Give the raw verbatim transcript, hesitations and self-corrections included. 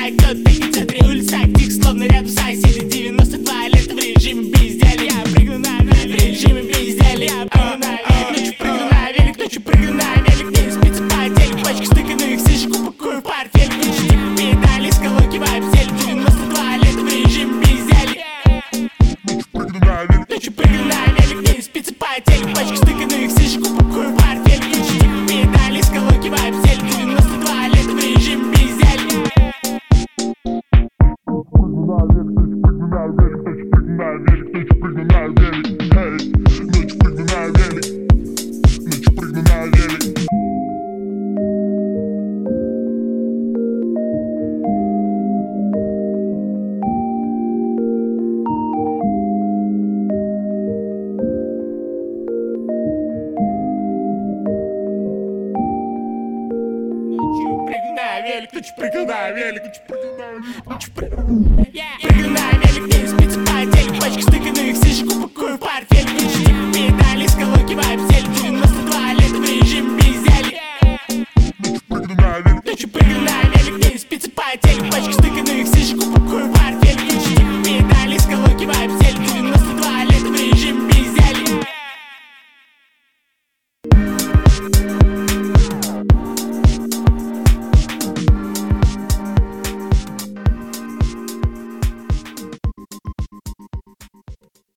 лайк, тот таки в центре улица, тихо, словно рядом соседи. Девяносто два лета в режиме безделия. Я прыгну на велик в режиме безделия. Я прыгну на велик, ночью прыгну на велик, ночью прыгну на велик. Мне не спится потелик, пачка стыканных сишек, упакую в портфель. Ключи типа педали, сколоки вайп-сель. Девяносто два лета в режиме безделия. Ночью прыгну на велик, мне не спится потелик, пачка стыканных сишек, упакую в портфель. Ключи типа педали, сколоки вайп-сель. Девяносто два лета в режиме безделия. Ночью прыгну на велик, эй, ночью прыгну на велик, ночью прыгну на велик. Ночью прыгну на велик, ночью прыгну на велик, ночью прыгну. Прыгну на велик, мне не спится потелик, пачка стыканных сишек, упакую в портфель. Ключи типа педали, сколоки вайп-сель. Девяносто два лета в режиме безделия. Ночью прыгну на велик, мне не спится потелик, пачка стыканных сишек, упакую в портфель. Ключи типа педали, сколоки вайп-сель. Девяносто два лета в режиме безделия.